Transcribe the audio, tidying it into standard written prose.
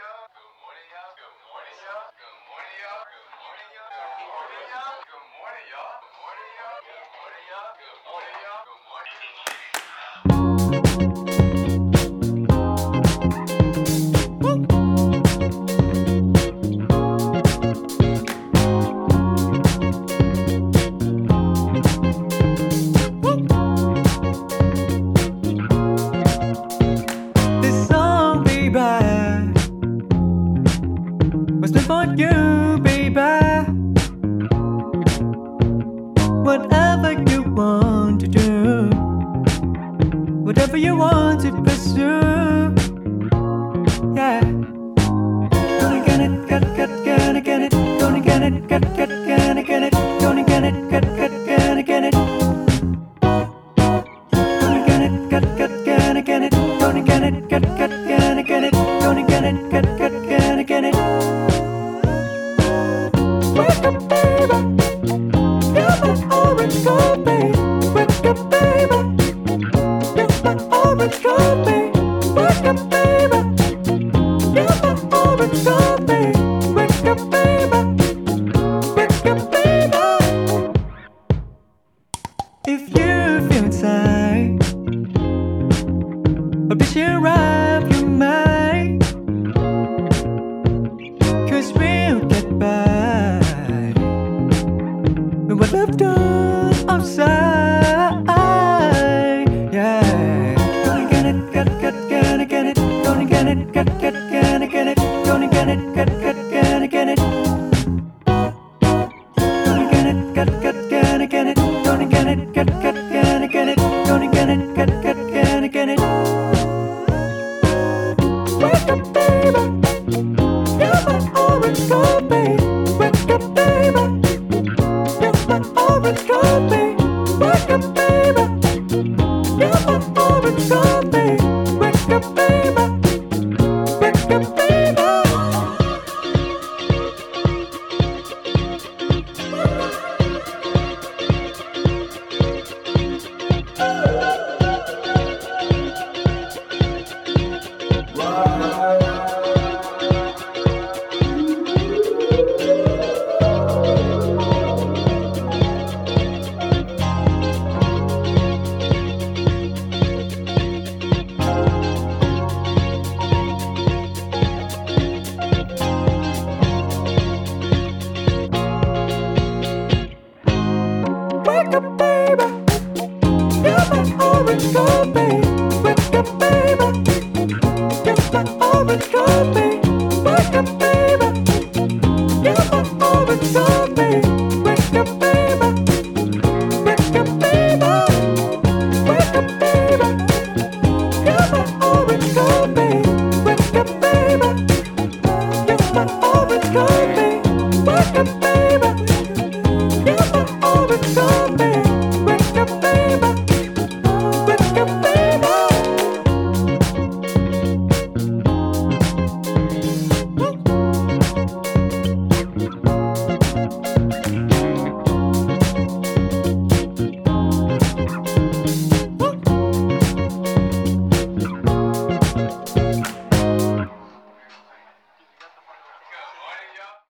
This song, baby, was meant for you, baby. Whatever you want to do, whatever you want to pursue, yeah. Gonna get it, gonna get it, gonna get it, gonna get it, gonna get it, gonna get it. Gonna get it, gonna get it, gonna get it, gonna get it, gonna get it, gonna get it. Wake up, baby, you're my orange coffee. Wake up, baby, you're my orange coffee. Wake up, baby, you're my orange coffee. Wake up, baby, wake up, baby. If you feel tired, I'll be sure of your mind, 'cause we'll get by with what left outside, yeah. Gonna get it, gonna get it, gonna get it, gonna get it, gonna get it, gonna get it. Gonna get it, gonna get it, gonna get it, gonna get it, gonna get it, gonna get it. Wake up, baby.